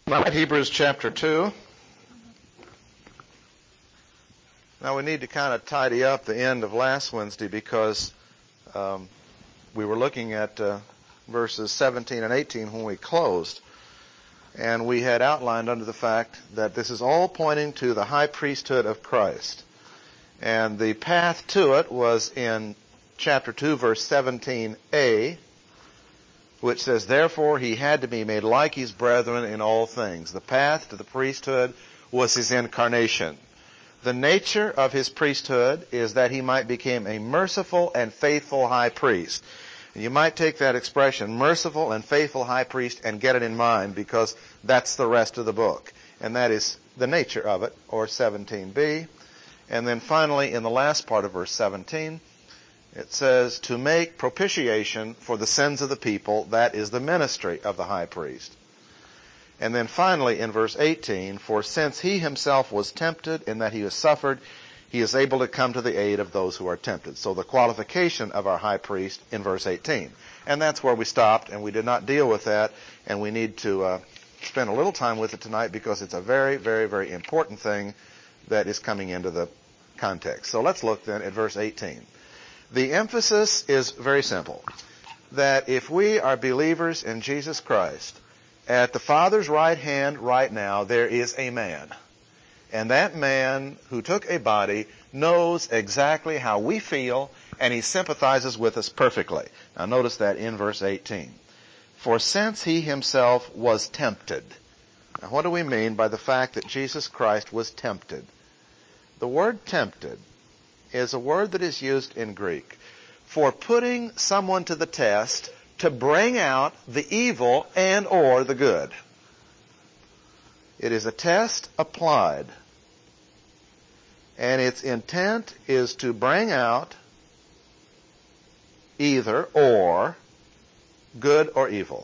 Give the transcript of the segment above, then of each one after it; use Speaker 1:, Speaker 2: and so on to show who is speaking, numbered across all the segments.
Speaker 1: All right, Hebrews chapter 2. Now we need to kind of tidy up the end of last Wednesday because we were looking at verses 17 and 18 when we closed. And we had outlined under the fact that this is all pointing to the high priesthood of Christ. And the path to it was in chapter 2, verse 17a, which says, "Therefore he had to be made like his brethren in all things." The path to the priesthood was his incarnation. The nature of his priesthood is that he might become a merciful and faithful high priest. And you might take that expression, merciful and faithful high priest, and get it in mind because that's the rest of the book. And that is the nature of it, or 17b. And then finally, in the last part of verse 17, it says, to make propitiation for the sins of the people, that is the ministry of the high priest. And then finally, in verse 18, for since he himself was tempted in that he has suffered, he is able to come to the aid of those who are tempted. So the qualification of our high priest in verse 18. And that's where we stopped, and we did not deal with that, and we need to spend a little time with it tonight because it's a very, very, very important thing that is coming into the context. So let's look then at verse 18. The emphasis is very simple, that if we are believers in Jesus Christ, at the Father's right hand right now, there is a man. And that man who took a body knows exactly how we feel, and he sympathizes with us perfectly. Now notice that in verse 18. For since he himself was tempted. Now what do we mean by the fact that Jesus Christ was tempted? The word tempted is a word that is used in Greek for putting someone to the test to bring out the evil and or the good. It is a test applied, and its intent is to bring out either or, good or evil.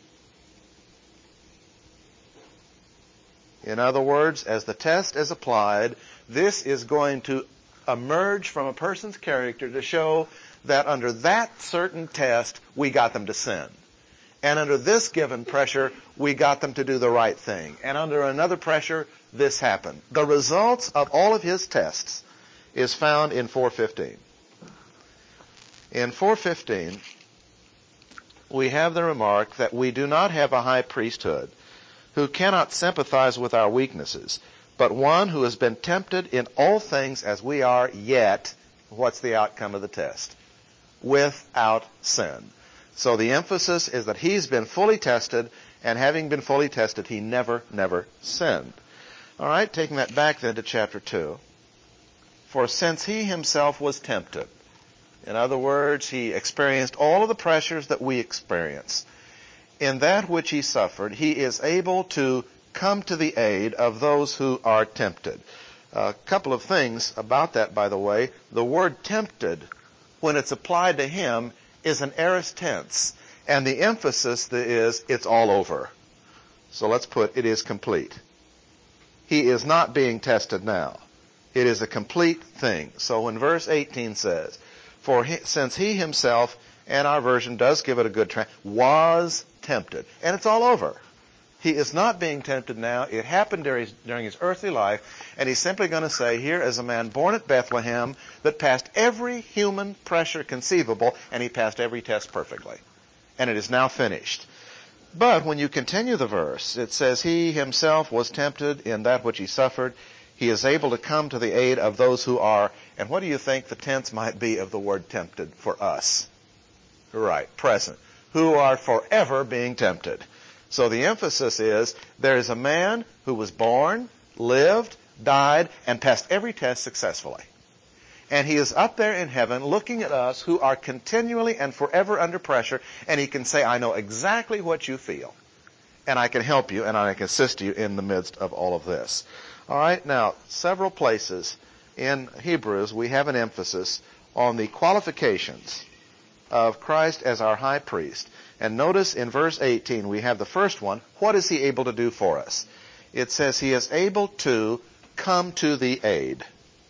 Speaker 1: In other words, as the test is applied, this is going to emerge from a person's character to show that under that certain test, we got them to sin. And under this given pressure, we got them to do the right thing. And under another pressure, this happened. The results of all of his tests is found in 4:15. In 4:15, we have the remark that we do not have a high priesthood who cannot sympathize with our weaknesses, but one who has been tempted in all things as we are, yet, what's the outcome of the test? Without sin. So the emphasis is that he's been fully tested, and having been fully tested, he never sinned. All right, taking that back then to chapter 2. For since he himself was tempted, in other words, he experienced all of the pressures that we experience, in that which he suffered, he is able to come to the aid of those who are tempted. A couple of things about that, by the way. The word tempted, when it's applied to him, is an aorist tense. And the emphasis is, it's all over. So let's put, it is complete. He is not being tested now. It is a complete thing. So when verse 18 says, since he himself, and our version does give it a good was tempted. And it's all over. He is not being tempted now. It happened during his earthly life, and he's simply going to say, here is a man born at Bethlehem that passed every human pressure conceivable, and he passed every test perfectly. And it is now finished. But when you continue the verse, it says, he himself was tempted in that which he suffered. He is able to come to the aid of those who are, and what do you think the tense might be of the word tempted for us? Right, present. Who are forever being tempted. So the emphasis is, there is a man who was born, lived, died, and passed every test successfully. And he is up there in heaven looking at us who are continually and forever under pressure, and he can say, I know exactly what you feel. And I can help you, and I can assist you in the midst of all of this. All right, now, several places in Hebrews we have an emphasis on the qualifications of Christ as our high priest. And notice in verse 18 we have the first one. What is he able to do for us? It says he is able to come to the aid.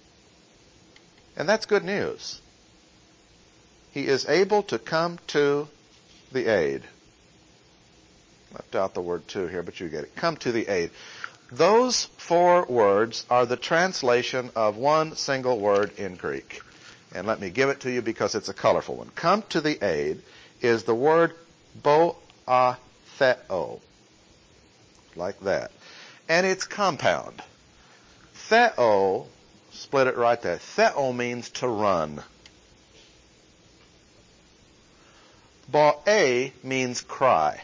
Speaker 1: And that's good news. He is able to come to the aid. Left out the word to here, but you get it. Come to the aid. Those 4 words are the translation of one single word in Greek. And let me give it to you because it's a colorful one. Come to the aid is the word boatheo. Like that. And it's compound. Theo, split it right there. Theo means to run. Boe means cry.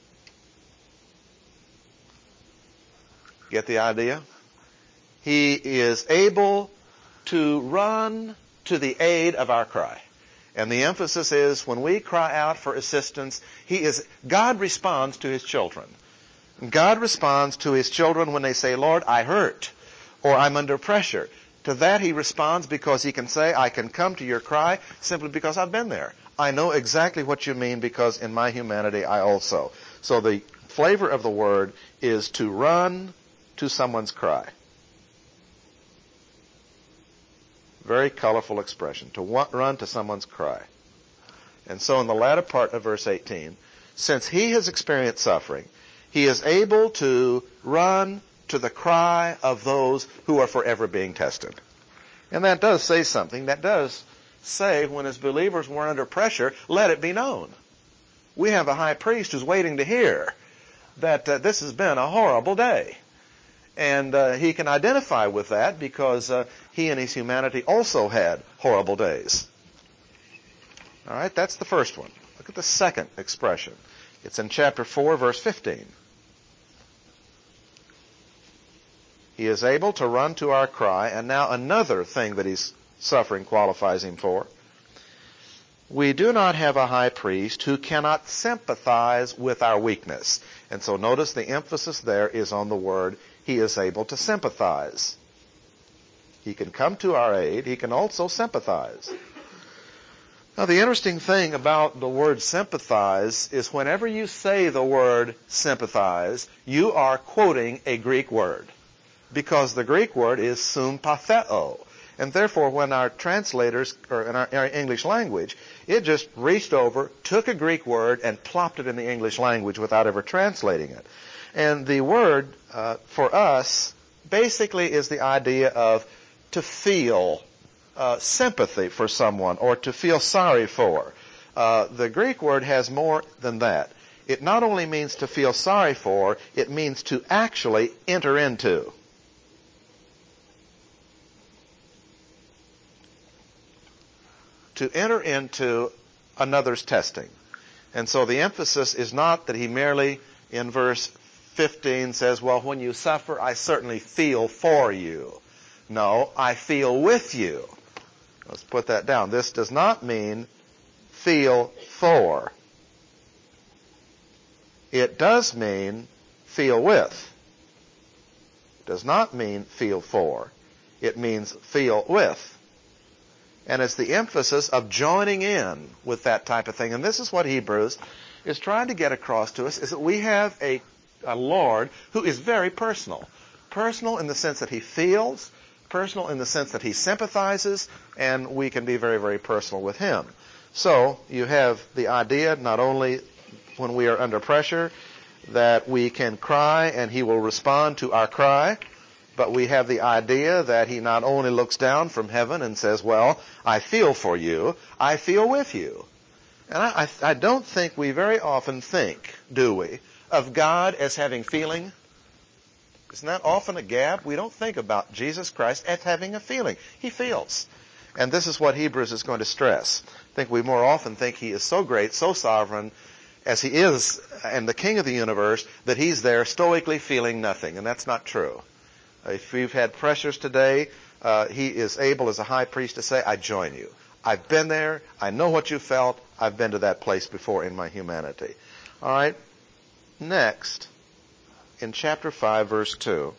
Speaker 1: Get the idea? He is able to run to the aid of our cry. And the emphasis is when we cry out for assistance, God responds to His children. God responds to His children when they say, Lord, I hurt, or I'm under pressure. To that He responds because He can say, I can come to your cry simply because I've been there. I know exactly what you mean because in my humanity I also. So the flavor of the word is to run to someone's cry. Very colorful expression, to run to someone's cry. And so in the latter part of verse 18, since he has experienced suffering, he is able to run to the cry of those who are forever being tested. And that does say something. That does say when as believers we're under pressure, let it be known. We have a high priest who's waiting to hear that this has been a horrible day. And he can identify with that because he in his humanity also had horrible days. All right, that's the first one. Look at the second expression. It's in chapter 4, verse 15. He is able to run to our cry, and now another thing that he's suffering qualifies him for. We do not have a high priest who cannot sympathize with our weakness. And so notice the emphasis there is on the word, he is able to sympathize. He can come to our aid. He can also sympathize. Now, the interesting thing about the word sympathize is whenever you say the word sympathize, you are quoting a Greek word. Because the Greek word is sympatheo. And therefore, when our translators, or in our English language, it just reached over, took a Greek word, and plopped it in the English language without ever translating it. And the word, for us, basically is the idea of to feel sympathy for someone or to feel sorry for. The Greek word has more than that. It not only means to feel sorry for, it means to actually enter into. To enter into another's testing. And so the emphasis is not that he merely, in verse 15, says, well, when you suffer, I certainly feel for you. No, I feel with you. Let's put that down. This does not mean feel for. It does mean feel with. It does not mean feel for. It means feel with. And it's the emphasis of joining in with that type of thing. And this is what Hebrews is trying to get across to us, is that we have a Lord who is very personal. Personal in the sense that he feels, personal in the sense that he sympathizes, and we can be very, very personal with him. So you have the idea not only when we are under pressure that we can cry and he will respond to our cry, but we have the idea that he not only looks down from heaven and says, well, I feel for you, I feel with you. And I don't think we very often think, do we, of God as having feeling. Isn't that often a gap? We don't think about Jesus Christ as having a feeling. He feels. And this is what Hebrews is going to stress. I think we more often think he is so great, so sovereign, as he is, and the king of the universe, that he's there stoically feeling nothing. And that's not true. If you've had pressures today, he is able as a high priest to say, I join you. I've been there. I know what you felt. I've been to that place before in my humanity. All right. Next, in chapter 5, verse 2,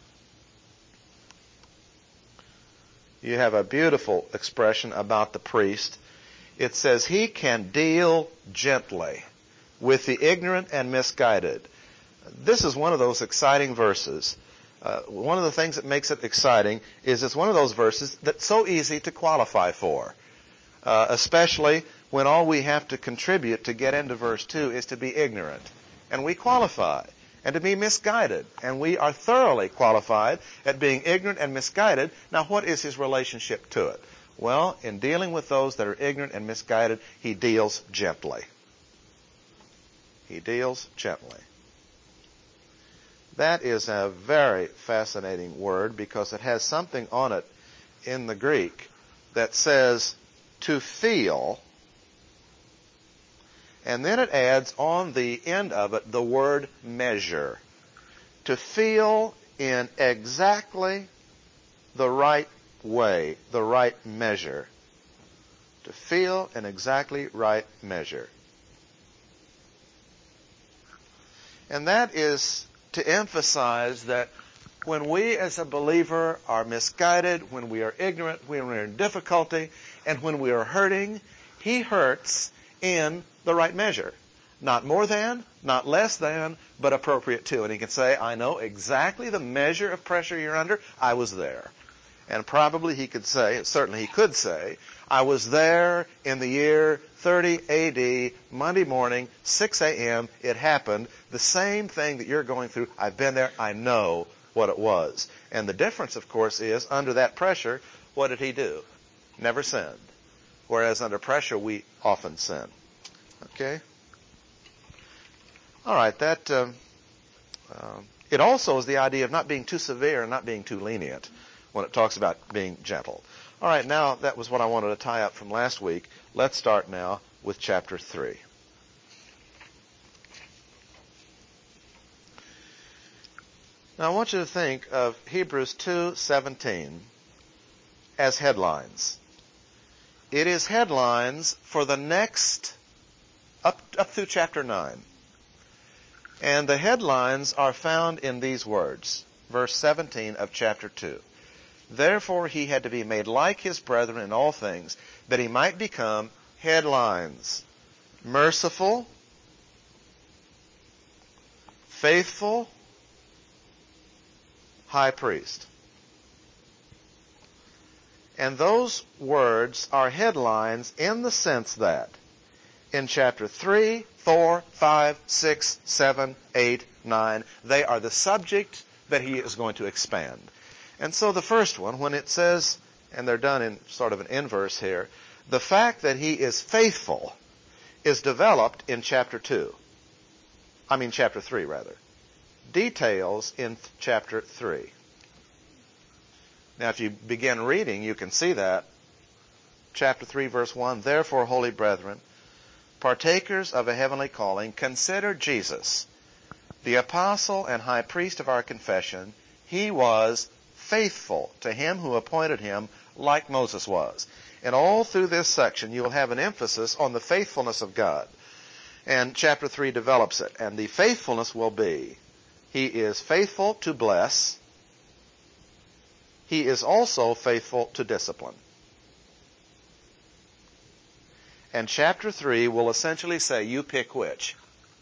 Speaker 1: you have a beautiful expression about the priest. It says, he can deal gently with the ignorant and misguided. This is one of those exciting verses. One of the things that makes it exciting is it's one of those verses that's so easy to qualify for, especially when all we have to contribute to get into verse 2 is to be ignorant. and we qualify. And to be misguided, and we are thoroughly qualified at being ignorant and misguided. Now, what is his relationship to it? Well, in dealing with those that are ignorant and misguided, he deals gently. He deals gently. That is a very fascinating word because it has something on it in the Greek that says to feel, and then it adds on the end of it the word measure. To feel in exactly the right way, the right measure. To feel in exactly right measure. And that is to emphasize that when we as a believer are misguided, when we are ignorant, when we are in difficulty, and when we are hurting, he hurts in the right measure. Not more than, not less than, but appropriate to. And he can say, I know exactly the measure of pressure you're under. I was there. And probably he could say, certainly he could say, I was there in the year 30 A.D., Monday morning, 6 a.m. It happened. The same thing that you're going through, I've been there. I know what it was. And the difference, of course, is under that pressure, what did he do? Never sinned. Whereas under pressure, we often sin. Okay? All right, that it also is the idea of not being too severe and not being too lenient when it talks about being gentle. All right, now that was what I wanted to tie up from last week. Let's start now with chapter 3. Now I want you to think of Hebrews 2:17 as headlines. It is headlines for the next, up through chapter 9. And the headlines are found in these words, verse 17 of chapter 2. Therefore he had to be made like his brethren in all things, that he might become headlines. Merciful, faithful, high priest. And those words are headlines in the sense that in chapter 3, 4, 5, 6, 7, 8, 9, they are the subject that he is going to expand. And so the first one, when it says, and they're done in sort of an inverse here, the fact that he is faithful is developed in chapter 3 rather. Details in chapter 3. Now if you begin reading, you can see that. Chapter 3, verse 1, therefore, holy brethren, partakers of a heavenly calling, consider Jesus, the apostle and high priest of our confession. He was faithful to him who appointed him, like Moses was. And all through this section, you will have an emphasis on the faithfulness of God. And chapter 3 develops it. And the faithfulness will be, he is faithful to bless. He is also faithful to discipline. And chapter 3 will essentially say, you pick which.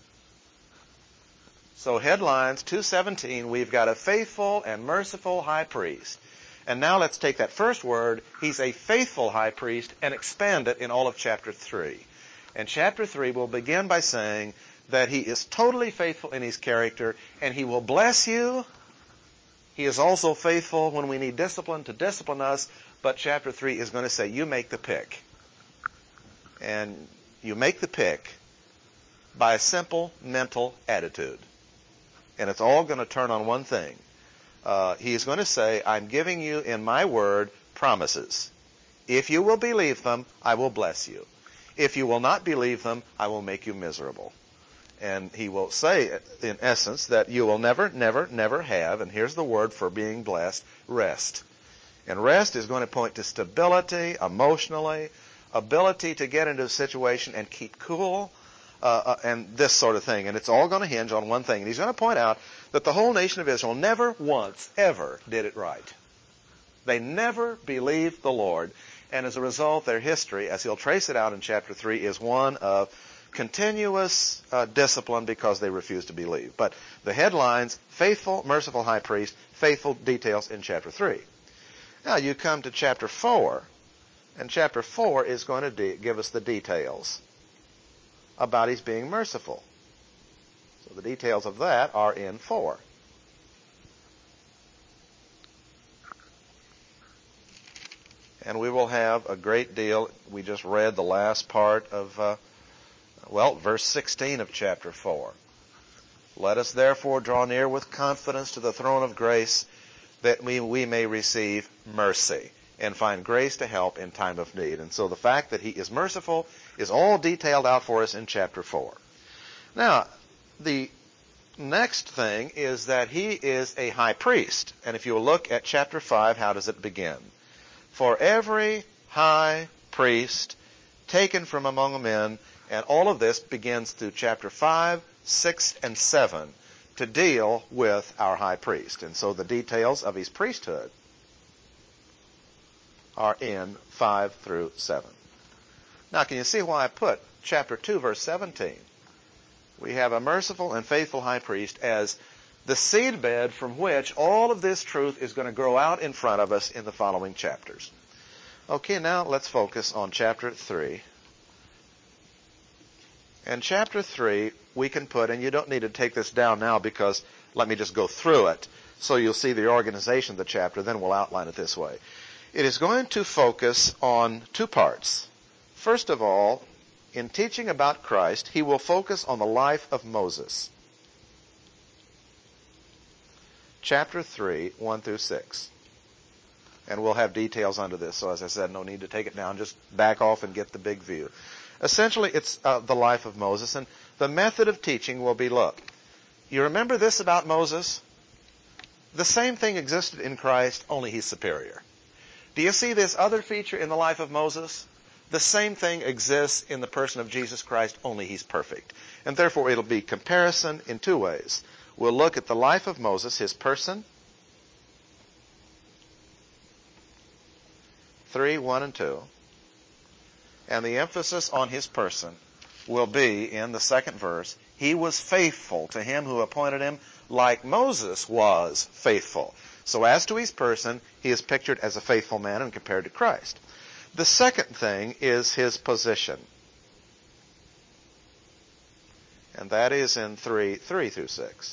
Speaker 1: So headlines 2:17, we've got a faithful and merciful high priest. And now let's take that first word, he's a faithful high priest, and expand it in all of chapter 3. And chapter 3 will begin by saying that he is totally faithful in his character, and he will bless you. He is also faithful when we need discipline to discipline us, but chapter 3 is going to say, you make the pick. And you make the pick by a simple mental attitude. And it's all going to turn on one thing. He is going to say, I'm giving you in my word promises. If you will believe them, I will bless you. If you will not believe them, I will make you miserable. And he will say, in essence, that you will never, never, never have, and here's the word for being blessed, rest. And rest is going to point to stability, emotionally, ability to get into a situation and keep cool, and this sort of thing. And it's all going to hinge on one thing. And he's going to point out that the whole nation of Israel never once, ever did it right. They never believed the Lord. And as a result, their history, as he'll trace it out in chapter 3, is one of continuous discipline because they refuse to believe. But the headlines, faithful, merciful high priest, faithful details in chapter 3. Now you come to chapter 4, and chapter 4 is going to give us the details about his being merciful. So the details of that are in 4. And we will have a great deal. We just read the last part of, verse 16 of chapter 4. Let us therefore draw near with confidence to the throne of grace, that we may receive mercy and find grace to help in time of need. And so the fact that he is merciful is all detailed out for us in chapter 4. Now, the next thing is that he is a high priest. And if you look at chapter 5, how does it begin? For every high priest taken from among men, and all of this begins through chapter 5, 6, and 7 to deal with our high priest. And so the details of his priesthood are in 5 through 7. Now, can you see why I put chapter 2, verse 17? We have a merciful and faithful high priest as the seedbed from which all of this truth is going to grow out in front of us in the following chapters. Okay, now let's focus on chapter 3. And chapter 3, we can put, and you don't need to take this down now because let me just go through it so you'll see the organization of the chapter, then we'll outline it this way. It is going to focus on 2 parts. First of all, in teaching about Christ, he will focus on the life of Moses. Chapter 3, 1 through 6. And we'll have details under this, so as I said, no need to take it down. Just back off and get the big view. Essentially, it's the life of Moses, and the method of teaching will be, look, you remember this about Moses? The same thing existed in Christ, only he's superior. Do you see this other feature in the life of Moses? The same thing exists in the person of Jesus Christ, only he's perfect. And therefore, it'll be comparison in 2 ways. We'll look at the life of Moses, his person, 3, 1, and 2. And the emphasis on his person will be in the 2nd verse. He was faithful to him who appointed him, like Moses was faithful. So as to his person, he is pictured as a faithful man and compared to Christ. The second thing is his position. And that is in 3 through 6.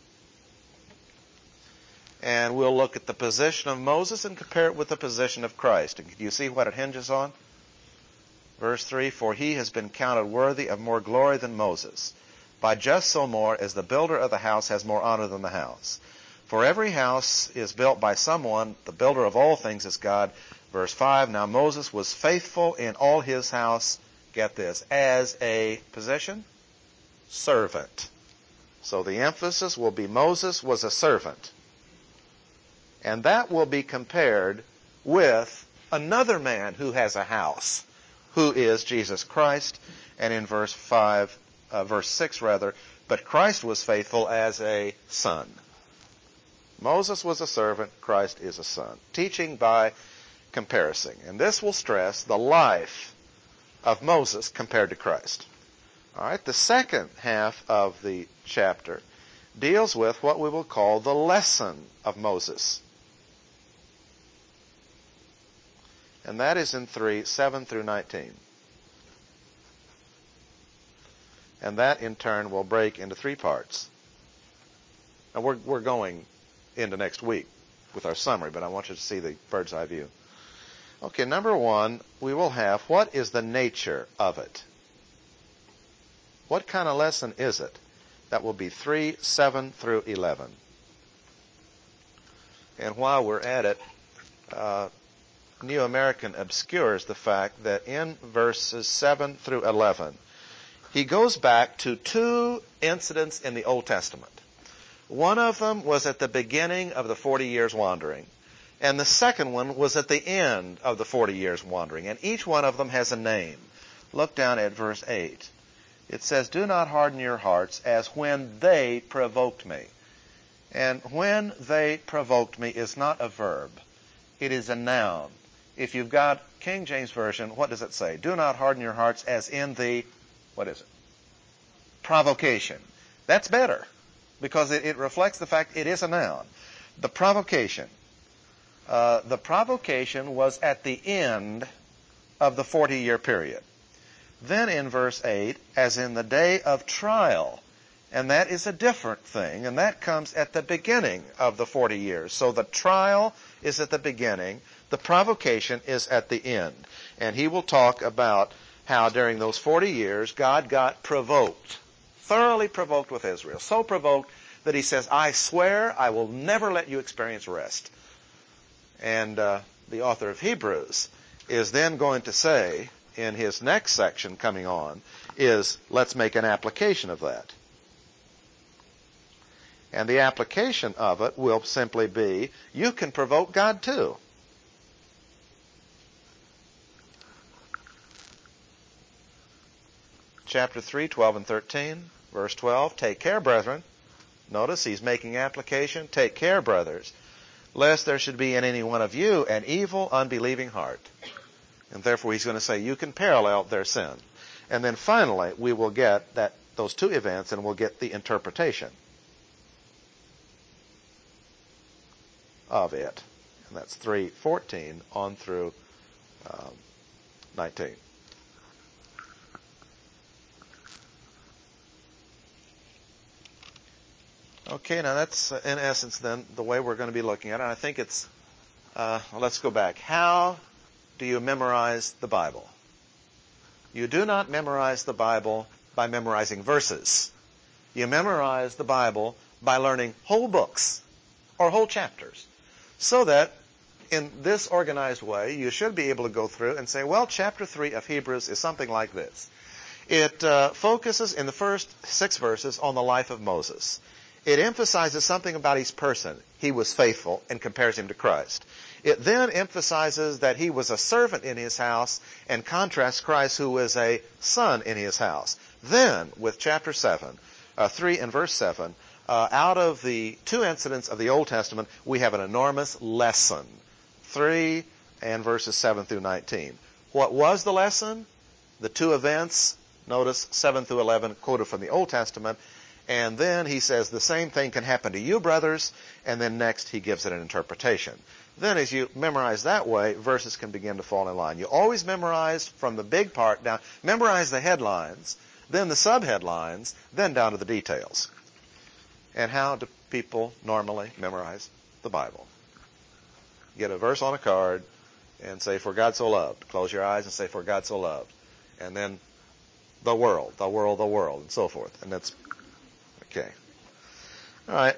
Speaker 1: And we'll look at the position of Moses and compare it with the position of Christ. And do you see what it hinges on? Verse 3, for he has been counted worthy of more glory than Moses, by just so more as the builder of the house has more honor than the house. For every house is built by someone, the builder of all things is God. Verse 5, now Moses was faithful in all his house, get this, as a position? Servant. So the emphasis will be Moses was a servant. And that will be compared with another man who has a house, who is Jesus Christ. And in verse 6, but Christ was faithful as a son. Moses was a servant, Christ is a son. Teaching by comparison. And this will stress the life of Moses compared to Christ. All right, the second half of the chapter deals with what we will call the lesson of Moses. And that is in 3, 7 through 19. And that, in turn, will break into 3 parts. Now, we're going into next week with our summary, but I want you to see the bird's eye view. Okay, number 1, we will have what is the nature of it? What kind of lesson is it? That will be 3, 7 through 11. And while we're at it, New American obscures the fact that in verses 7 through 11, he goes back to 2 incidents in the Old Testament. One of them was at the beginning of the 40 years wandering, and the second one was at the end of the 40 years wandering, and each one of them has a name. Look down at verse 8. It says, do not harden your hearts as when they provoked me. And when they provoked me is not a verb. It is a noun. If you've got King James Version, what does it say? Do not harden your hearts as in the, what is it? Provocation. That's better because it reflects the fact it is a noun. The provocation. The provocation was at the end of the 40-year period. Then in verse 8, as in the day of trial, And that is a different thing, and that comes at the beginning of the 40 years. So the trial is at the beginning, the provocation is at the end. And he will talk about how during those 40 years God got provoked, thoroughly provoked with Israel. So provoked that he says, I swear I will never let you experience rest. And the author of Hebrews is then going to say, in his next section coming on, is let's make an application of that. And the application of it will simply be, you can provoke God too. Chapter 3, 12 and 13, verse 12, take care, brethren. Notice he's making application. Take care, brothers, lest there should be in any one of you an evil, unbelieving heart. And therefore he's going to say, you can parallel their sin. And then finally, we will get those two events and we'll get the interpretation of it. And that's 3:14 on through 19. Okay, now that's in essence then the way we're going to be looking at it. And I think it's, let's go back. How do you memorize the Bible? You do not memorize the Bible by memorizing verses. You memorize the Bible by learning whole books or whole chapters. So that in this organized way, you should be able to go through and say, well, chapter 3 of Hebrews is something like this. It focuses in the first 6 verses on the life of Moses. It emphasizes something about his person. He was faithful and compares him to Christ. It then emphasizes that he was a servant in his house and contrasts Christ, who is a son in his house. Then, with chapter 3 and verse 7, out of the 2 incidents of the Old Testament, we have an enormous lesson. 3 and verses 7 through 19. What was the lesson? The 2 events, notice 7 through 11, quoted from the Old Testament. And then he says the same thing can happen to you, brothers. And then next he gives it an interpretation. Then as you memorize that way, verses can begin to fall in line. You always memorize from the big part down. Memorize the headlines, then the subheadlines, then down to the details. And how do people normally memorize the Bible? Get a verse on a card and say, for God so loved. Close your eyes and say, for God so loved. And then the world, the world, the world, and so forth. And that's okay. All right.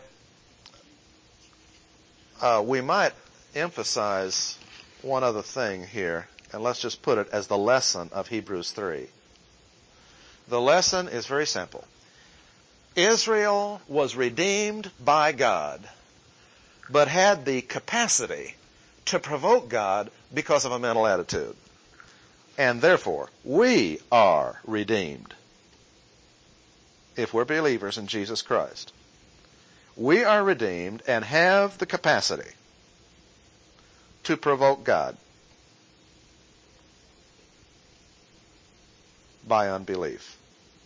Speaker 1: We might emphasize one other thing here, and let's just put it as the lesson of Hebrews 3. The lesson is very simple. Israel was redeemed by God, but had the capacity to provoke God because of a mental attitude. And therefore, we are redeemed if we're believers in Jesus Christ. We are redeemed and have the capacity to provoke God by unbelief.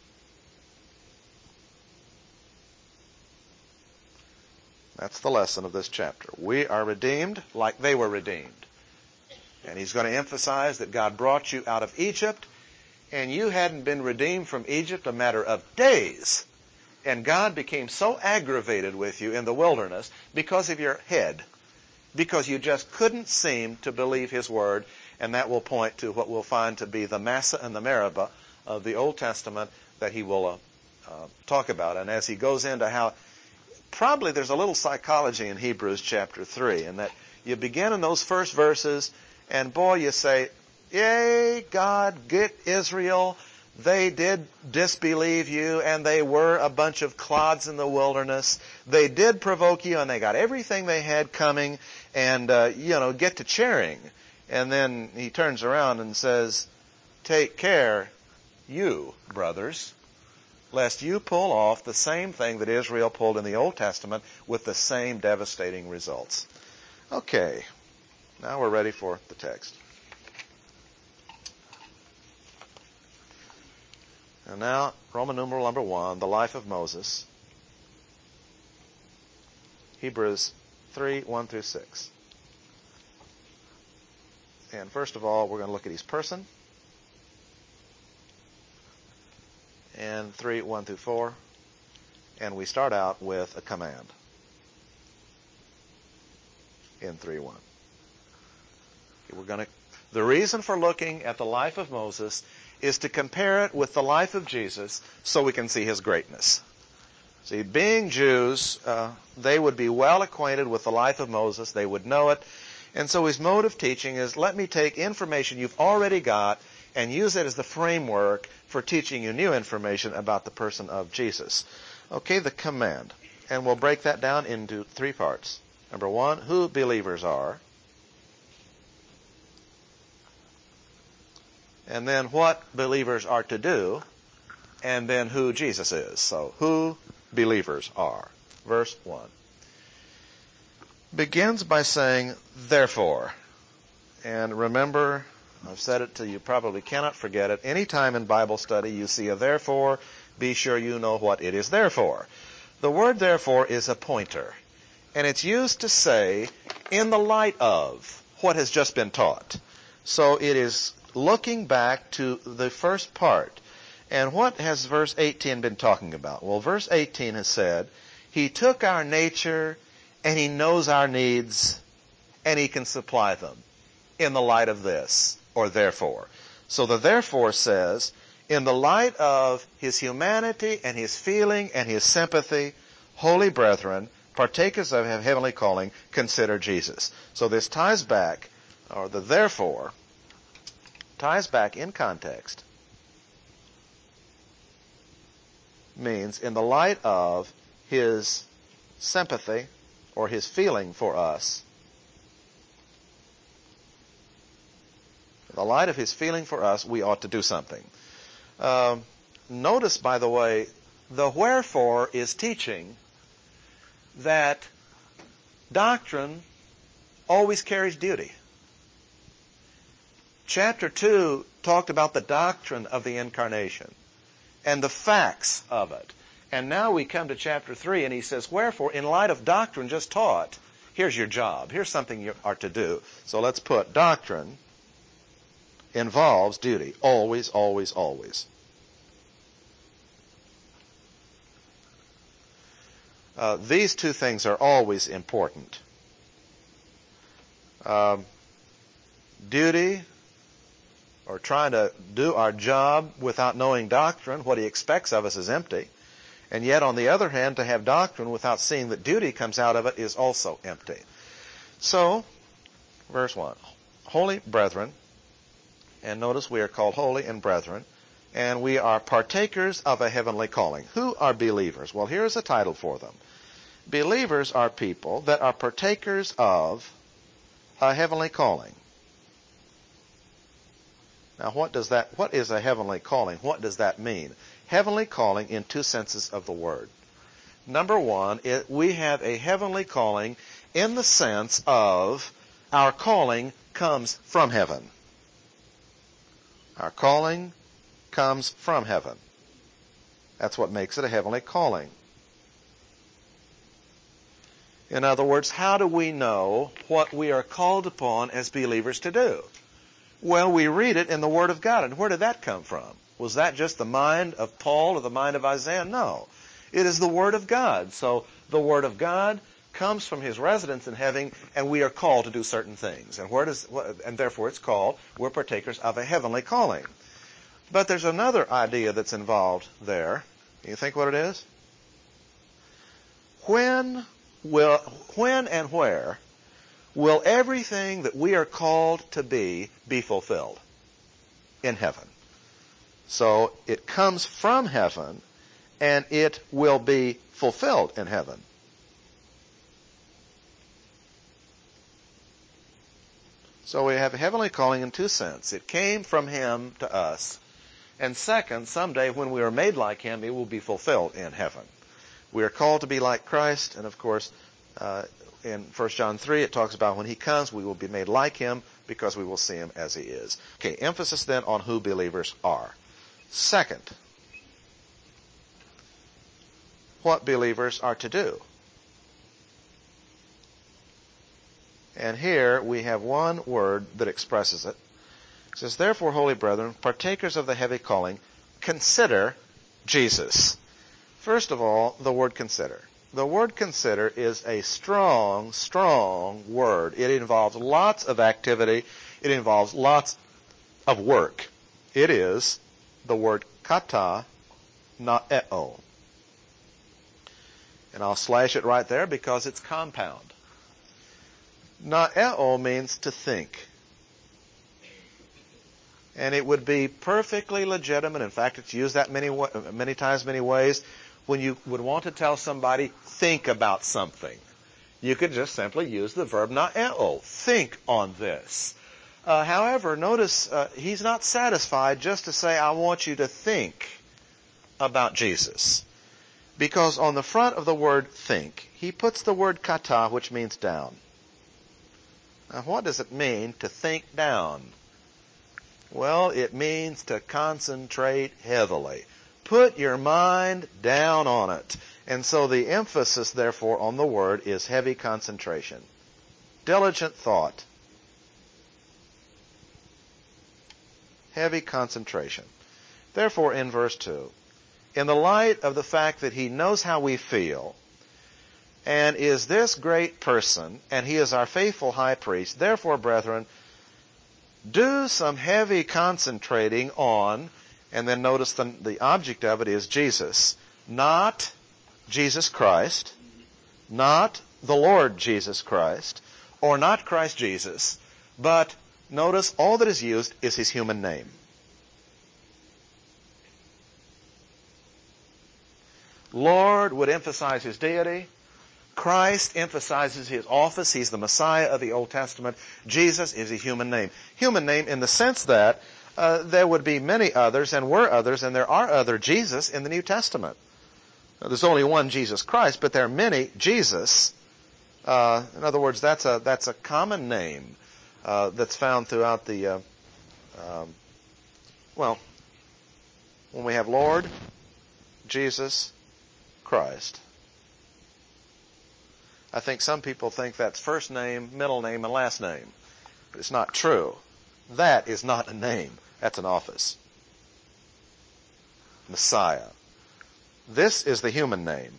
Speaker 1: That's the lesson of this chapter. We are redeemed like they were redeemed. And he's going to emphasize that God brought you out of Egypt, and you hadn't been redeemed from Egypt a matter of days. And God became so aggravated with you in the wilderness because of your head, because you just couldn't seem to believe his word, and that will point to what we'll find to be the Massa and the Meribah of the Old Testament that he will talk about. And as he goes into how probably there's a little psychology in Hebrews chapter 3, and that you begin in those first verses, and boy, you say, yay, God, get Israel. They did disbelieve you, and they were a bunch of clods in the wilderness. They did provoke you, and they got everything they had coming, and, get to cheering. And then he turns around and says, take care, you, brothers, lest you pull off the same thing that Israel pulled in the Old Testament with the same devastating results. Okay, now we're ready for the text. And now, Roman numeral number 1, the life of Moses. Hebrews 3, 1 through 6. And first of all, we're going to look at his person. And 3, 1 through 4. And we start out with a command in 3:1. The reason for looking at the life of Moses is to compare it with the life of Jesus so we can see his greatness. See, being Jews, they would be well acquainted with the life of Moses. They would know it. And so his mode of teaching is, let me take information you've already got and use it as the framework for teaching you new information about the person of Jesus. Okay, the command. And we'll break that down into 3 parts. Number 1, who believers are. And then what believers are to do. And then who Jesus is. So, who believers are. Verse 1 begins by saying, therefore. And remember, I've said it till you probably cannot forget it. Anytime in Bible study you see a therefore, be sure you know what it is there for. The word therefore is a pointer. And it's used to say, in the light of what has just been taught. So it is looking back to the first part. And what has verse 18 been talking about? Well, verse 18 has said, he took our nature and he knows our needs and he can supply them in the light of this, or therefore. So the therefore says, in the light of his humanity and his feeling and his sympathy, holy brethren, partakers of heavenly calling, consider Jesus. So this ties back, or the therefore, ties back in context, means in the light of his sympathy or his feeling for us, in the light of his feeling for us, we ought to do something. Notice, by the way, the wherefore is teaching that doctrine always carries duty. Chapter 2 talked about the doctrine of the incarnation and the facts of it. And now we come to chapter 3 and he says, wherefore, in light of doctrine just taught, here's your job. Here's something you are to do. So let's put doctrine involves duty. Always, always, always. These 2 things are always important. Duty, or trying to do our job without knowing doctrine, what he expects of us is empty. And yet, on the other hand, to have doctrine without seeing that duty comes out of it is also empty. So, verse 1, holy brethren, and notice we are called holy and brethren, and we are partakers of a heavenly calling. Who are believers? Well, here is a title for them. Believers are people that are partakers of a heavenly calling. Now, what is a heavenly calling? What does that mean? Heavenly calling in 2 senses of the word. Number 1, we have a heavenly calling in the sense of our calling comes from heaven. Our calling comes from heaven. That's what makes it a heavenly calling. In other words, how do we know what we are called upon as believers to do? Well, we read it in the Word of God. And where did that come from? Was that just the mind of Paul or the mind of Isaiah? No. It is the Word of God. So the Word of God comes from his residence in heaven, and we are called to do certain things. And therefore it's called, we're partakers of a heavenly calling. But there's another idea that's involved there. Can you think what it is? When and where will everything that we are called to be fulfilled? In heaven. So it comes from heaven, and it will be fulfilled in heaven. So we have a heavenly calling in 2 senses. It came from him to us. And second, someday when we are made like him, it will be fulfilled in heaven. We are called to be like Christ, and of course, in 1 John 3, it talks about when he comes, we will be made like him because we will see him as he is. Okay, emphasis then on who believers are. Second, what believers are to do. And here we have one word that expresses it. It says, therefore, holy brethren, partakers of the heavy calling, consider Jesus. First of all, the word consider. The word consider is a strong, strong word. It involves lots of activity. It involves lots of work. It is the word kata, naeo. And I'll slash it right there because it's compound. Naeo means to think. And it would be perfectly legitimate. In fact, it's used that many times, many ways. When you would want to tell somebody, think about something, you could just simply use the verb naeo, think on this. However, notice he's not satisfied just to say, I want you to think about Jesus. Because on the front of the word think, he puts the word kata, which means down. Now, what does it mean to think down? Well, it means to concentrate heavily. Put your mind down on it. And so the emphasis, therefore, on the word is heavy concentration. Diligent thought. Heavy concentration. Therefore, in verse 2, in the light of the fact that he knows how we feel, and is this great person, and he is our faithful high priest, therefore, brethren, do some heavy concentrating on, and then notice the object of it is Jesus, not Jesus Christ, not the Lord Jesus Christ, or not Christ Jesus, but notice all that is used is his human name. Lord would emphasize his deity. Christ emphasizes his office. He's the Messiah of the Old Testament. Jesus is a human name. Human name in the sense that there would be many others, and were others, and there are other Jesus in the New Testament. Now, there's only one Jesus Christ, but there are many Jesus. In other words, that's a common name that's found throughout the, when we have Lord, Jesus, Christ. I think some people think that's first name, middle name, and last name. But it's not true. That is not a name. That's an office. Messiah. This is the human name.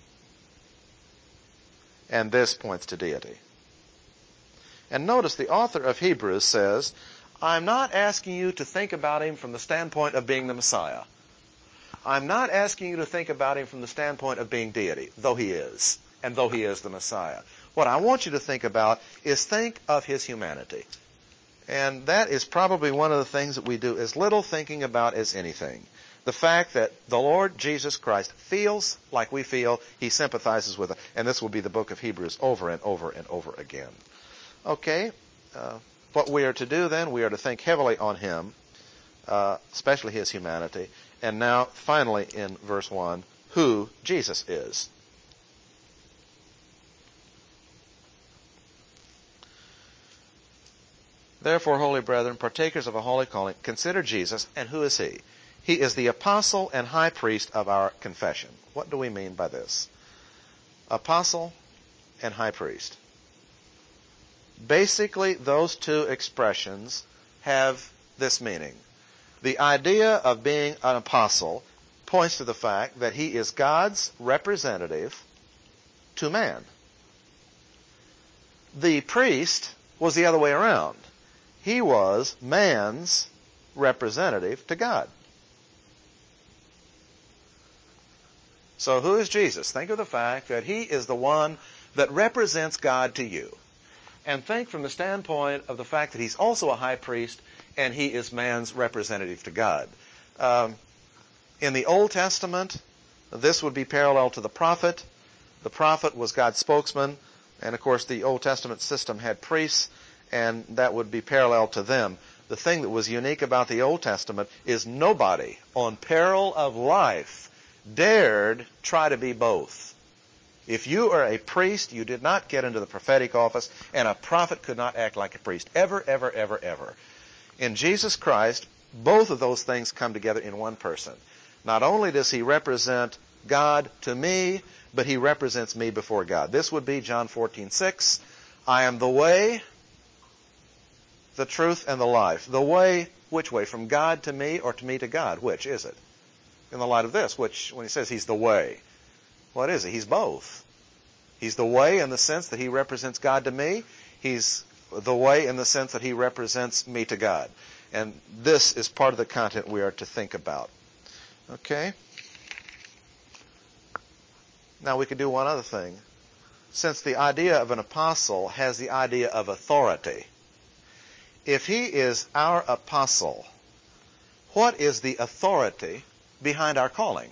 Speaker 1: And this points to deity. And notice the author of Hebrews says, I'm not asking you to think about him from the standpoint of being the Messiah. I'm not asking you to think about him from the standpoint of being deity, though he is, and though he is the Messiah. What I want you to think about is think of his humanity. And that is probably one of the things that we do as little thinking about as anything. The fact that the Lord Jesus Christ feels like we feel, he sympathizes with us. And this will be the book of Hebrews over and over and over again. Okay, what we are to do then, we are to think heavily on him, especially his humanity. And now, finally, in verse 1, who Jesus is. Therefore, holy brethren, partakers of a holy calling, consider Jesus, and who is he? He is the apostle and high priest of our confession. What do we mean by this? Apostle and high priest. Basically, those two expressions have this meaning. The idea of being an apostle points to the fact that he is God's representative to man. The priest was the other way around. He was man's representative to God. So who is Jesus? Think of the fact that he is the one that represents God to you. And think from the standpoint of the fact that he's also a high priest and he is man's representative to God. In the Old Testament, this would be parallel to the prophet. The prophet was God's spokesman. And of course, the Old Testament system had priests, and that would be parallel to them. The thing that was unique about the Old Testament is nobody on peril of life dared try to be both. If you are a priest, you did not get into the prophetic office, and a prophet could not act like a priest. Ever, ever, ever, ever. In Jesus Christ, both of those things come together in one person. Not only does he represent God to me, but he represents me before God. This would be John 14:6. I am the way, the truth, and the life. The way, which way? From God to me or to me to God? Which is it? In the light of this, which, when he says he's the way. What is he? He's both. He's the way in the sense that he represents God to me. He's the way in the sense that he represents me to God. And this is part of the content we are to think about. Okay? Now we could do one other thing. Since the idea of an apostle has the idea of authority, if he is our apostle, what is the authority behind our calling?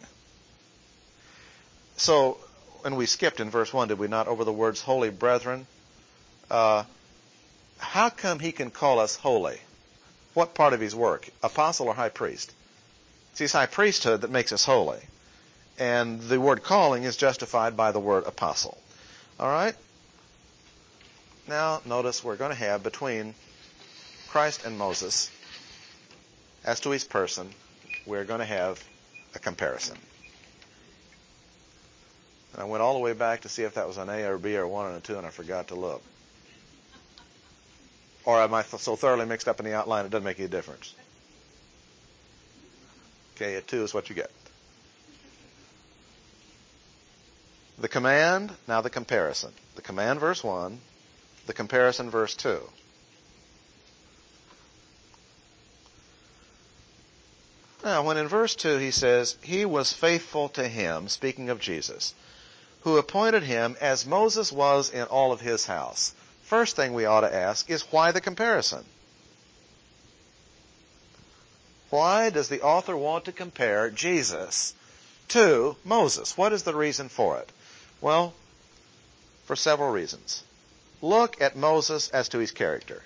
Speaker 1: So, and we skipped in verse 1, did we not, over the words holy brethren? How come he can call us holy? What part of his work? Apostle or high priest? See, it's high priesthood that makes us holy. And the word calling is justified by the word apostle. All right? Now, notice we're going to have between Christ and Moses, as to his person, we're going to have a comparison. And I went all the way back to see if that was an A or a B or a 1 and a 2, and I forgot to look. Or am I so thoroughly mixed up in the outline it doesn't make any difference? Okay, a 2 is what you get. The command, now the comparison. The command, verse 1. The comparison, verse 2. Now, when in verse 2 he says, he was faithful to him, speaking of Jesus, who appointed him as Moses was in all of his house. First thing we ought to ask is, why the comparison? Why does the author want to compare Jesus to Moses? What is the reason for it? Well, for several reasons. Look at Moses as to his character.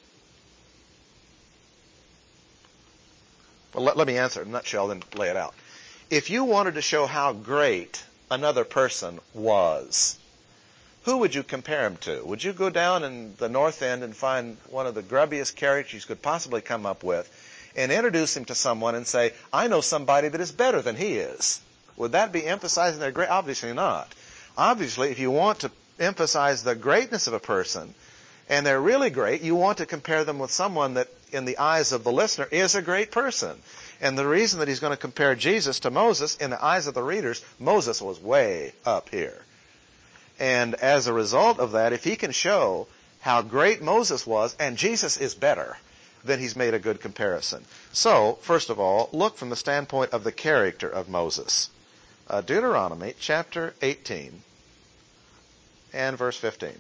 Speaker 1: Well, let me answer in a nutshell, then lay it out. If you wanted to show how great another person was, who would you compare him to? Would you go down in the north end and find one of the grubbiest characters you could possibly come up with and introduce him to someone and say, I know somebody that is better than he is? Would that be emphasizing their great? Obviously not. Obviously, if you want to emphasize the greatness of a person, and they're really great, you want to compare them with someone that, in the eyes of the listener, is a great person. And the reason that he's going to compare Jesus to Moses, in the eyes of the readers, Moses was way up here. And as a result of that, if he can show how great Moses was, and Jesus is better, then he's made a good comparison. So, first of all, look from the standpoint of the character of Moses. Deuteronomy chapter 18 and verse 15.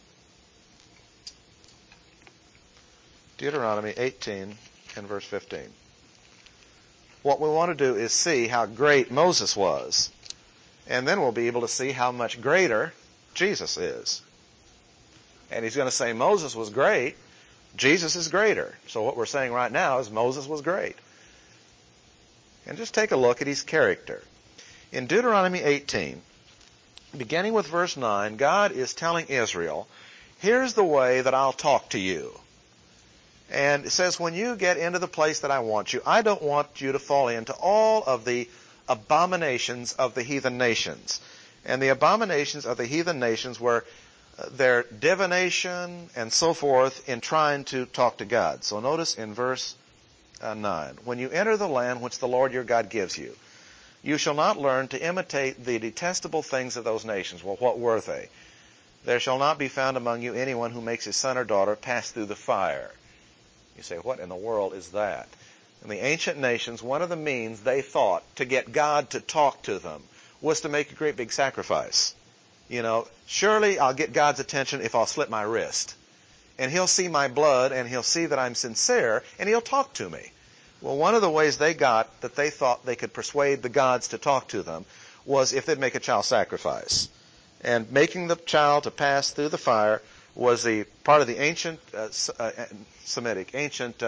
Speaker 1: Deuteronomy 18 and verse 15. What we want to do is see how great Moses was, and then we'll be able to see how much greater Jesus is. And he's going to say Moses was great, Jesus is greater. So what we're saying right now is Moses was great. And just take a look at his character. In Deuteronomy 18, beginning with verse 9, God is telling Israel, here's the way that I'll talk to you. And it says, when you get into the place that I want you, I don't want you to fall into all of the abominations of the heathen nations. And the abominations of the heathen nations were their divination and so forth in trying to talk to God. So notice in verse 9, when you enter the land which the Lord your God gives you, you shall not learn to imitate the detestable things of those nations. Well, what were they? There shall not be found among you anyone who makes his son or daughter pass through the fire. You say, what in the world is that? In the ancient nations, one of the means they thought to get God to talk to them was to make a great big sacrifice. You know, surely I'll get God's attention if I'll slit my wrist. And he'll see my blood, and he'll see that I'm sincere, and he'll talk to me. Well, one of the ways they got that they thought they could persuade the gods to talk to them was if they'd make a child sacrifice. And making the child to pass through the fire was the part of the ancient Semitic, ancient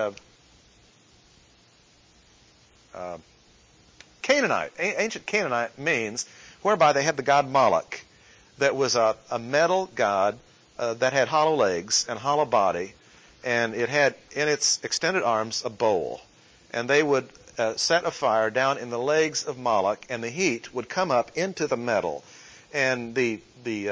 Speaker 1: Canaanite. Ancient Canaanite means whereby they had the god Moloch, that was a metal god that had hollow legs and hollow body, and it had in its extended arms a bowl. And they would set a fire down in the legs of Moloch, and the heat would come up into the metal, and the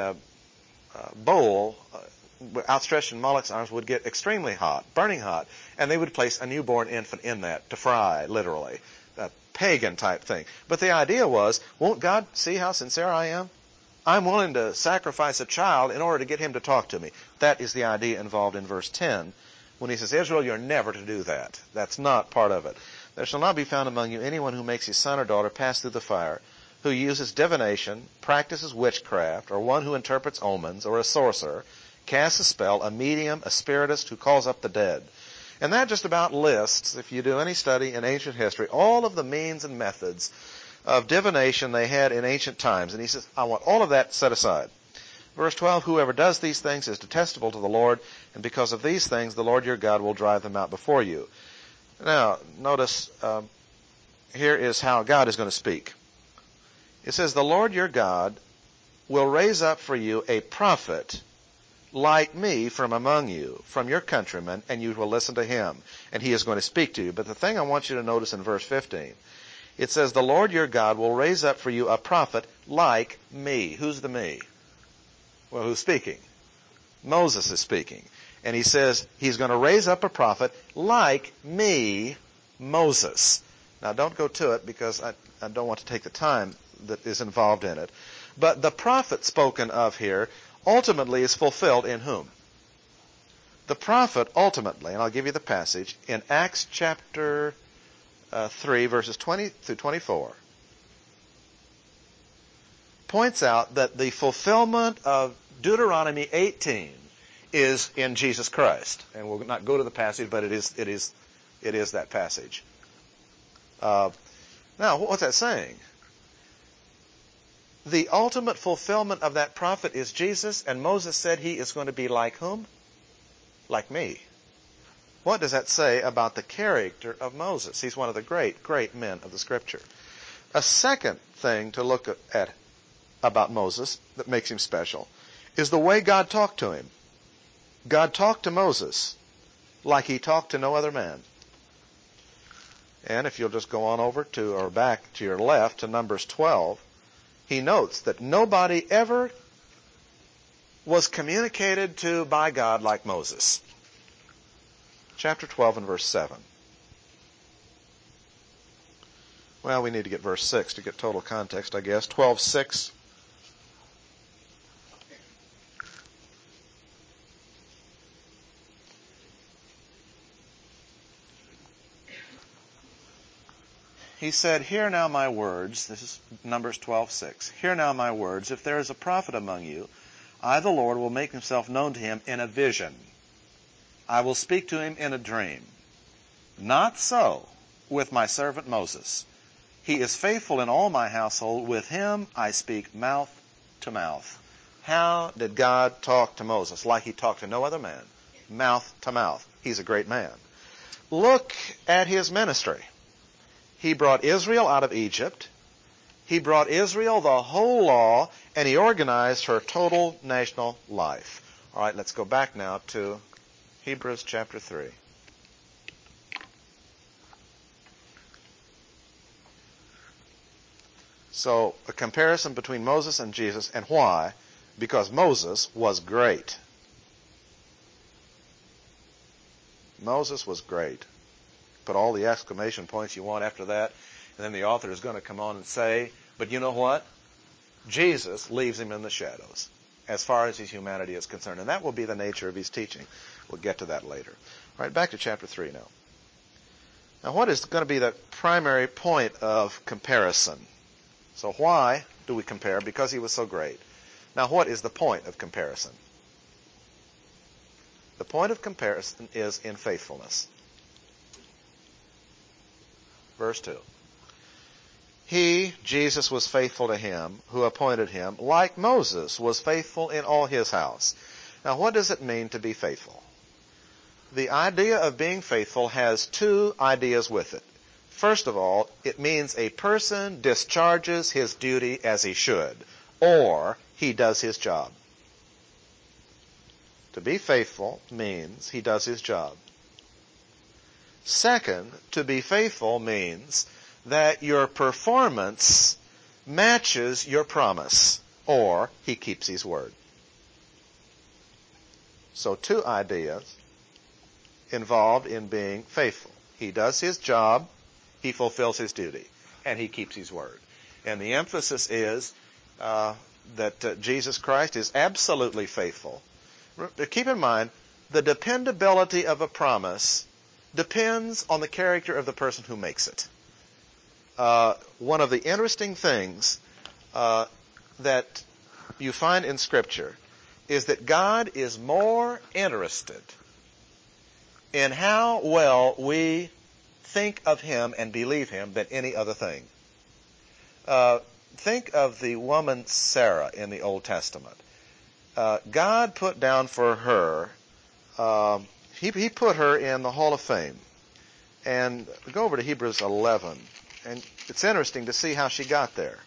Speaker 1: bowl outstretched in Moloch's arms would get extremely hot, burning hot, and they would place a newborn infant in that to fry, literally, a pagan type thing. But the idea was, won't God see how sincere I am? I'm willing to sacrifice a child in order to get him to talk to me. That is the idea involved in verse 10 when he says, Israel, you're never to do that. That's not part of it. There shall not be found among you anyone who makes his son or daughter pass through the fire, who uses divination, practices witchcraft, or one who interprets omens, or a sorcerer, casts a spell, a medium, a spiritist who calls up the dead. And that just about lists, if you do any study in ancient history, all of the means and methods of divination they had in ancient times. And he says, I want all of that set aside. Verse 12, whoever does these things is detestable to the Lord, and because of these things the Lord your God will drive them out before you. Now, notice here is how God is going to speak. It says, the Lord your God will raise up for you a prophet like me from among you, from your countrymen, and you will listen to him, and he is going to speak to you. But the thing I want you to notice in verse 15, it says, the Lord your God will raise up for you a prophet like me. Who's the me? Well, who's speaking? Moses is speaking. And he says he's going to raise up a prophet like me, Moses. Now, don't go to it because I don't want to take the time that is involved in it. But the prophet spoken of here ultimately is fulfilled in whom? The prophet ultimately, and I'll give you the passage, in Acts chapter 3, verses 20 through 24, points out that the fulfillment of Deuteronomy 18 is in Jesus Christ. And we'll not go to the passage, but it is that passage. Now, what's that saying? The ultimate fulfillment of that prophet is Jesus, and Moses said he is going to be like whom? Like me. What does that say about the character of Moses? He's one of the great, great men of the Scripture. A second thing to look at about Moses that makes him special is the way God talked to him. God talked to Moses like he talked to no other man. And if you'll just go on over to, or back to your left to Numbers 12, he notes that nobody ever was communicated to by God like Moses. Chapter 12 and verse 7. Well, we need to get verse 6 to get total context, I guess. 12:6. He said, hear now my words. This is Numbers 12:6. Hear now my words. If there is a prophet among you, I, the Lord, will make himself known to him in a vision. I will speak to him in a dream. Not so with my servant Moses. He is faithful in all my household. With him I speak mouth to mouth. How did God talk to Moses? Like he talked to no other man. Mouth to mouth. He's a great man. Look at his ministry. He brought Israel out of Egypt. He brought Israel the whole law, and he organized her total national life. All right, let's go back now to Hebrews chapter 3. So, a comparison between Moses and Jesus, and why? Because Moses was great. Moses was great. Put all the exclamation points you want after that, and then the author is going to come on and say, but you know what? Jesus leaves him in the shadows as far as his humanity is concerned, and that will be the nature of his teaching. We'll get to that later. All right, back to chapter 3 now. Now, what is going to be the primary point of comparison? So why do we compare? Because he was so great. Now, what is the point of comparison? The point of comparison is in faithfulness. Verse 2. He, Jesus, was faithful to him who appointed him, like Moses was faithful in all his house. Now, what does it mean to be faithful? The idea of being faithful has two ideas with it. First of all, it means a person discharges his duty as he should, or he does his job. To be faithful means he does his job. Second, to be faithful means that your performance matches your promise, or he keeps his word. So two ideas involved in being faithful. He does his job, he fulfills his duty, and he keeps his word. And the emphasis is that Jesus Christ is absolutely faithful. Keep in mind, the dependability of a promise depends on the character of the person who makes it. One of the interesting things that you find in Scripture is that God is more interested in how well we think of Him and believe Him than any other thing. Think of the woman Sarah in the Old Testament. God put down for her, he put her in the Hall of Fame. And go over to Hebrews 11. And it's interesting to see how she got there.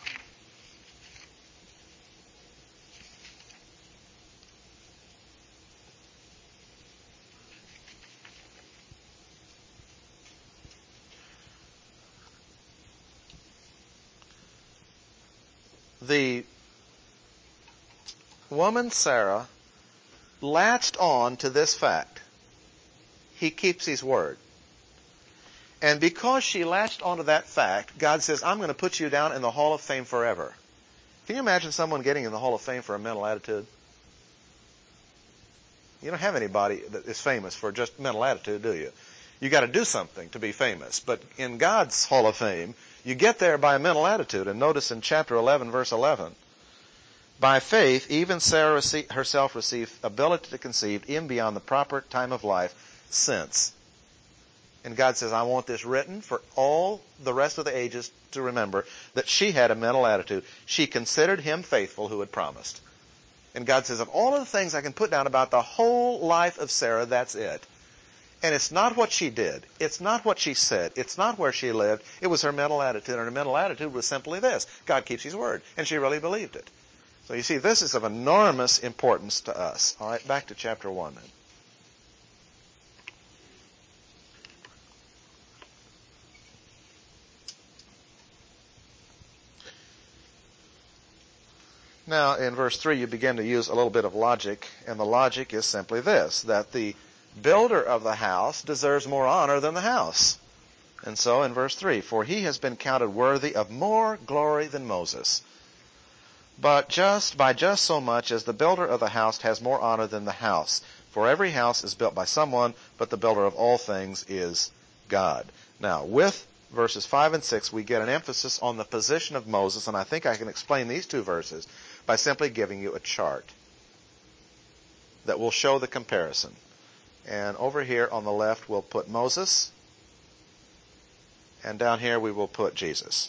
Speaker 1: The woman Sarah latched on to this fact. He keeps His word. And because she latched onto that fact, God says, I'm going to put you down in the Hall of Fame forever. Can you imagine someone getting in the Hall of Fame for a mental attitude? You don't have anybody that is famous for just mental attitude, do you? You got to do something to be famous. But in God's Hall of Fame, you get there by a mental attitude. And notice in chapter 11, verse 11, by faith, even Sarah herself received ability to conceive even beyond the proper time of life since. And God says, I want this written for all the rest of the ages to remember that she had a mental attitude. She considered Him faithful who had promised. And God says, of all of the things I can put down about the whole life of Sarah, that's it. And it's not what she did. It's not what she said. It's not where she lived. It was her mental attitude. And her mental attitude was simply this: God keeps His word. And she really believed it. So you see, this is of enormous importance to us. All right, back to chapter 1 then. Now, in verse 3, you begin to use a little bit of logic, and the logic is simply this, that the builder of the house deserves more honor than the house. And so, in verse 3, for he has been counted worthy of more glory than Moses. But by just so much as the builder of the house has more honor than the house. For every house is built by someone, but the builder of all things is God. Now, with verses 5 and 6, we get an emphasis on the position of Moses, and I think I can explain these two verses by simply giving you a chart that will show the comparison. And over here on the left, we'll put Moses, and down here we will put Jesus.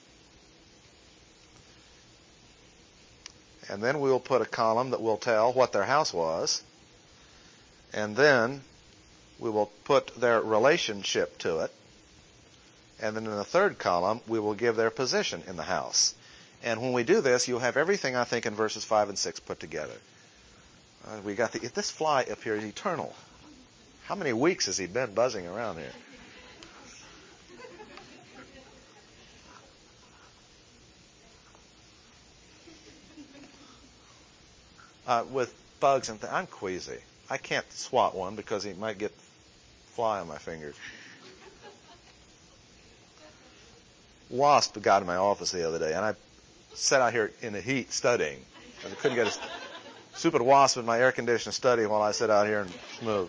Speaker 1: And then we will put a column that will tell what their house was, and then we will put their relationship to it. And then in the third column, we will give their position in the house. And when we do this, you'll have everything, I think, in verses 5 and 6 put together. We got this fly up here is eternal. How many weeks has he been buzzing around here? With bugs and things, I'm queasy. I can't swat one because he might get fly on my fingers. Wasp got in my office the other day, and I sat out here in the heat studying. And I couldn't get a stupid wasp in my air-conditioned study while I sit out here and smooth.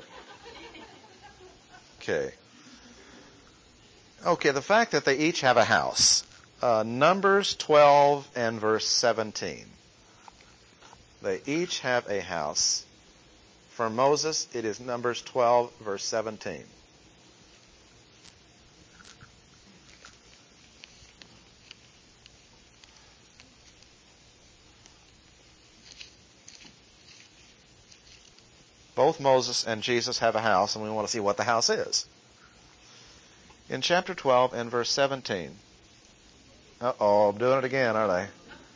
Speaker 1: Okay, the fact that they each have a house. Numbers 12 and verse 17. They each have a house. For Moses, it is Numbers 12, verse 17. Both Moses and Jesus have a house, and we want to see what the house is. In chapter 12 and verse 17. Uh-oh, I'm doing it again, aren't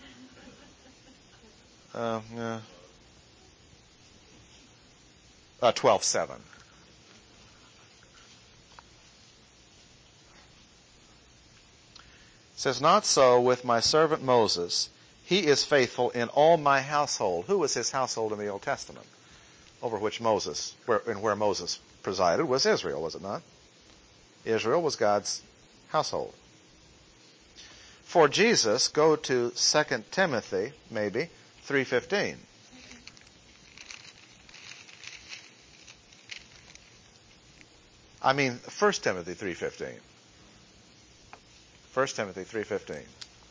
Speaker 1: I? Yeah. 12:7. It says, not so with my servant Moses. He is faithful in all my household. Who was his household in the Old Testament? Over which Moses, where Moses presided, was Israel, was it not? Israel was God's household. For Jesus, go to 2 Timothy, maybe, 3:15. I mean, 1 Timothy 3:15. 1 Timothy 3:15.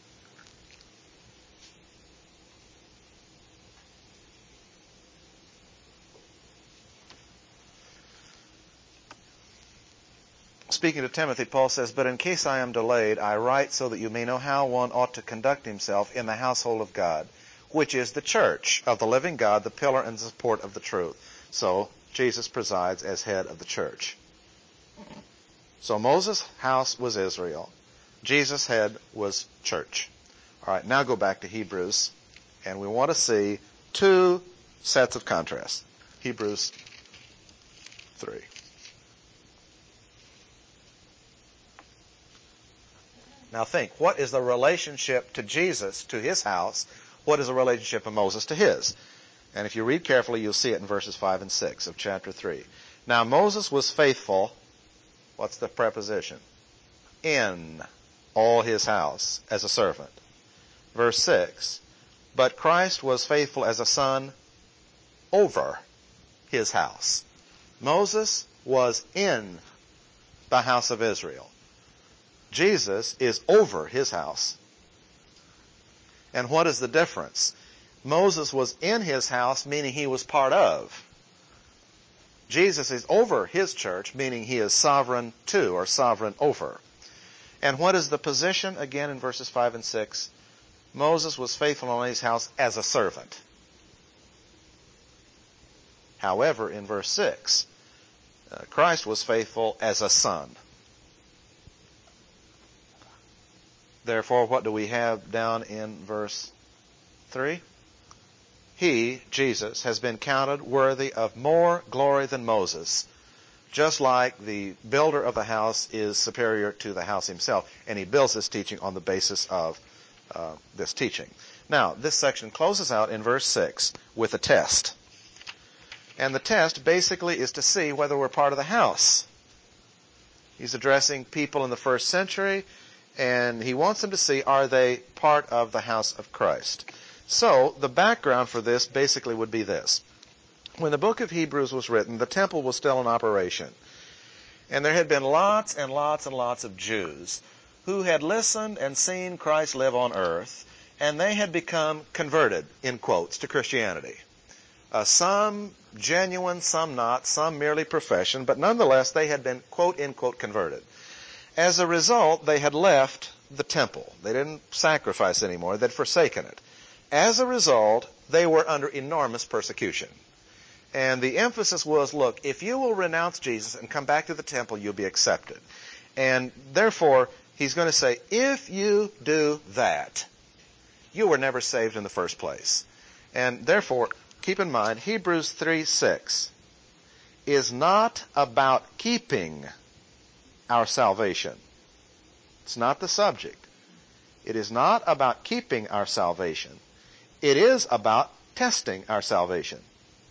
Speaker 1: Speaking to Timothy, Paul says, "But in case I am delayed, I write so that you may know how one ought to conduct himself in the household of God, which is the church of the living God, the pillar and support of the truth." So, Jesus presides as head of the church. So Moses' house was Israel. Jesus' head was church. All right, now go back to Hebrews, and we want to see two sets of contrasts. Hebrews 3. Now think, what is the relationship to Jesus to his house? What is the relationship of Moses to his? And if you read carefully, you'll see it in verses 5 and 6 of chapter 3. Now Moses was faithful, what's the preposition? In all his house as a servant. Verse 6, but Christ was faithful as a son over his house. Moses was in the house of Israel. Jesus is over his house. And what is the difference? Moses was in his house, meaning he was part of. Jesus is over his church, meaning he is sovereign to, or sovereign over. And what is the position, again, in verses 5 and 6? Moses was faithful in his house as a servant. However, in verse 6, Christ was faithful as a son. Therefore, what do we have down in verse 3? He, Jesus, has been counted worthy of more glory than Moses, just like the builder of the house is superior to the house himself, and he builds this teaching on the basis of this teaching. Now, this section closes out in verse 6 with a test. And the test basically is to see whether we're part of the house. He's addressing people in the first century, and he wants them to see, are they part of the house of Christ? So, the background for this basically would be this. When the book of Hebrews was written, the temple was still in operation. And there had been lots and lots and lots of Jews who had listened and seen Christ live on earth, and they had become converted, in quotes, to Christianity. Some genuine, some not, some merely profession, but nonetheless they had been, quote, in quote, converted. As a result, they had left the temple. They didn't sacrifice anymore. They'd forsaken it. As a result, they were under enormous persecution. And the emphasis was, look, if you will renounce Jesus and come back to the temple, you'll be accepted. And therefore, he's going to say, if you do that, you were never saved in the first place. And therefore, keep in mind, Hebrews 3:6 is not about keeping our salvation. It's not the subject. It is not about keeping our salvation. It is about testing our salvation.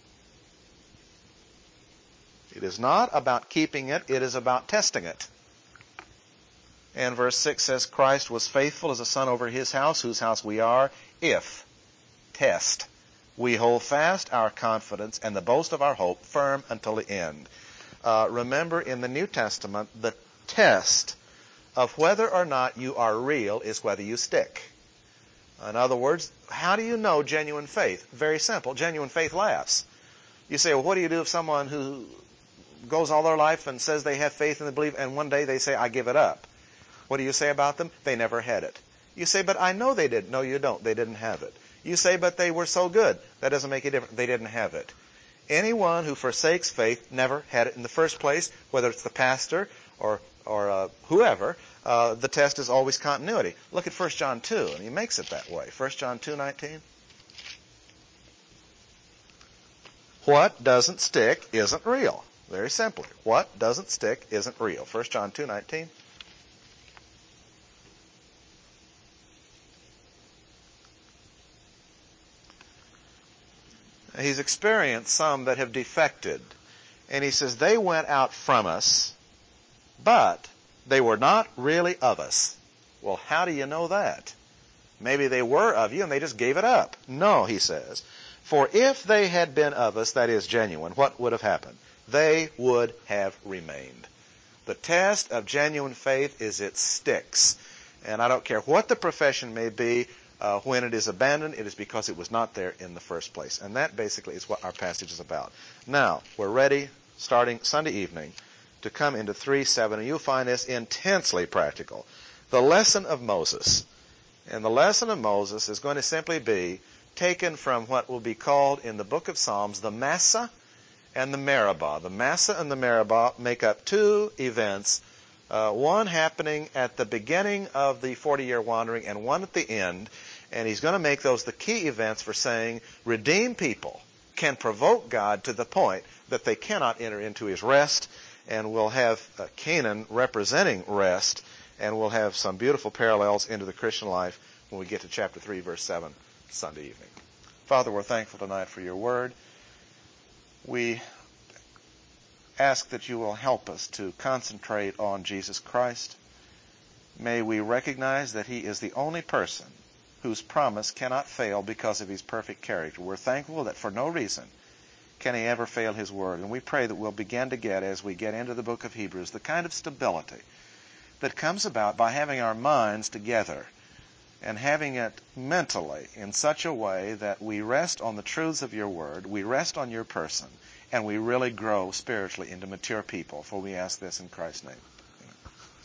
Speaker 1: It is not about keeping it. It is about testing it. And verse 6 says, Christ was faithful as a son over his house, whose house we are, if, test, we hold fast our confidence and the boast of our hope firm until the end. Remember, in the New Testament, the test of whether or not you are real is whether you stick. In other words, how do you know genuine faith? Very simple. Genuine faith lasts. You say, well, what do you do if someone who goes all their life and says they have faith and they believe, and one day they say, I give it up? What do you say about them? They never had it. You say, but I know they did. No, you don't. They didn't have it. You say, but they were so good. That doesn't make a difference. They didn't have it. Anyone who forsakes faith never had it in the first place, whether it's the pastor or whoever. The test is always continuity. Look at 1 John 2, and he makes it that way. 1 John 2:19. What doesn't stick isn't real. Very simply. What doesn't stick isn't real. 1 John 2:19. He's experienced some that have defected. And he says, they went out from us, but they were not really of us. Well, how do you know that? Maybe they were of you and they just gave it up. No, he says. For if they had been of us, that is genuine, what would have happened? They would have remained. The test of genuine faith is it sticks. And I don't care what the profession may be, when it is abandoned, it is because it was not there in the first place. And that basically is what our passage is about. Now, we're ready, starting Sunday evening, to come into 3:7, and you'll find this intensely practical. The lesson of Moses. And the lesson of Moses is going to simply be taken from what will be called in the book of Psalms the Massah and the Meribah. The Massah and the Meribah make up two events, one happening at the beginning of the 40-year wandering and one at the end. And he's going to make those the key events for saying redeemed people can provoke God to the point that they cannot enter into his rest. And we'll have Canaan representing rest. And we'll have some beautiful parallels into the Christian life when we get to chapter 3, verse 7, Sunday evening. Father, we're thankful tonight for your word. We ask that you will help us to concentrate on Jesus Christ. May we recognize that he is the only person whose promise cannot fail because of his perfect character. We're thankful that for no reason can he ever fail his word. And we pray that we'll begin to get, as we get into the book of Hebrews, the kind of stability that comes about by having our minds together and having it mentally in such a way that we rest on the truths of your word, we rest on your person, and we really grow spiritually into mature people. For we ask this in Christ's name.